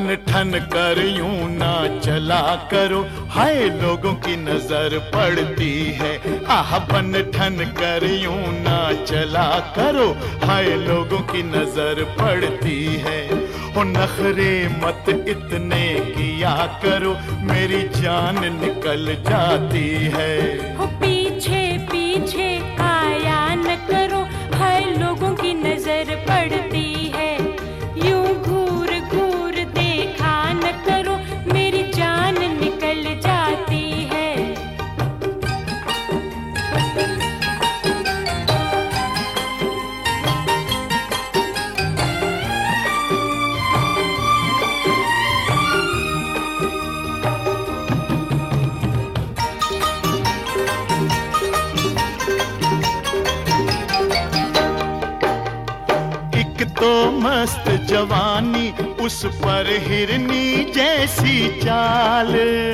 बन ठन कर यूं ना चला करो, हाय लोगों की नजर पड़ती है। आह बन ठन कर यूं ना चला करो, हाय लोगों की नजर पड़ती है। ओ नखरे मत इतने किया करो, मेरी जान निकल जाती है। हो पीछे पीछे आया न करो, हाय लोगों की नजर पड़ती है। यूं घूर घूर देखा न करो, मेरी जान निकल जाती है। तो मस्त जवानी, उस पर हिरनी जैसी चाल।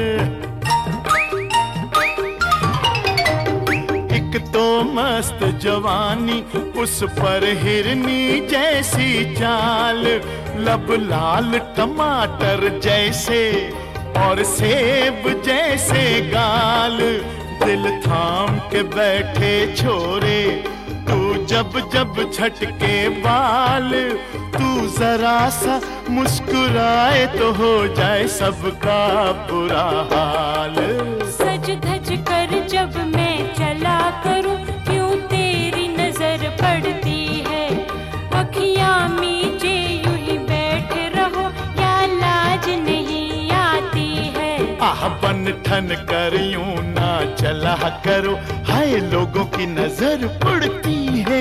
एक तो मस्त जवानी, उस पर हिरनी जैसी चाल। लब लाल टमाटर जैसे और सेब जैसे गाल। दिल थाम के बैठे छोरे, तू जब जब झटके बाल। तू जरा सा मुस्कुराए तो हो जाए सबका बुरा हाल। सज धज कर जब मैं चला करूं, क्यों तेरी नजर पड़ती है। अखियां मीचे यूं ही बैठे रहो, या लाज नहीं आती है। आह बन ठन कर यूं ना चला करो, हाय लोगों की नजर पड़ती है।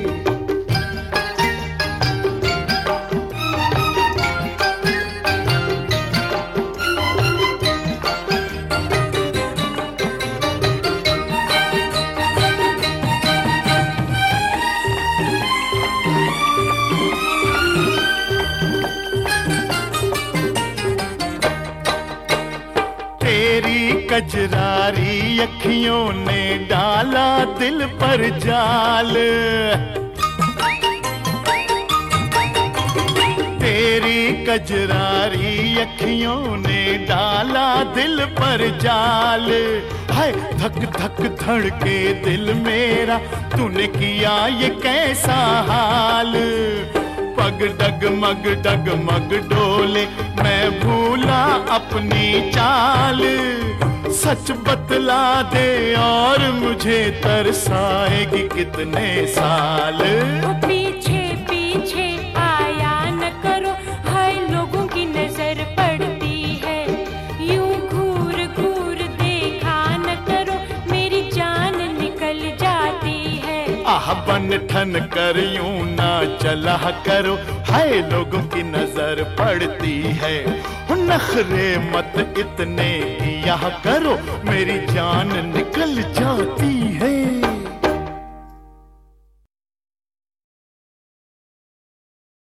तेरी कजरारी अखियों ने डाला दिल पर जाल। तेरी कजरारी अखियों ने डाला दिल पर जाल। हाय धक धक धड़के दिल मेरा, तूने किया ये कैसा हाल। पग डगमग डोले, मैं भूला अपनी चाल। सच बतला दे और मुझे तरसाएगी कितने साल। पीछे पीछे आया न करो, हाय लोगों की नजर पड़ती है। यूं घूर घूर देखा न करो, मेरी जान निकल जाती है। आह बन ठन कर यूं ना चला करो, हाय लोगों की नजर पड़ती है। नखरे मत इतने किया करो, मेरी जान निकल जाती है।